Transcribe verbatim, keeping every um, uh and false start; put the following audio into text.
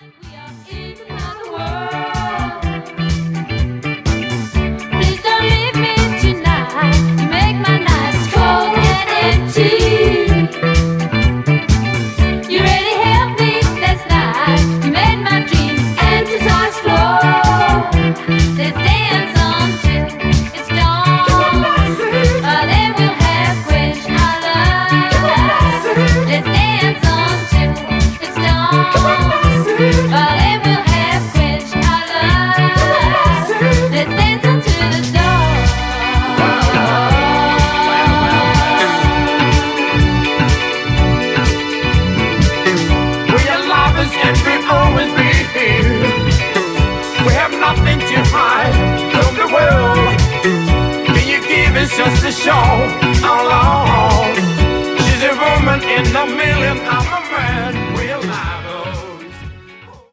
Just to show how long she's a woman in a million. I'm a man.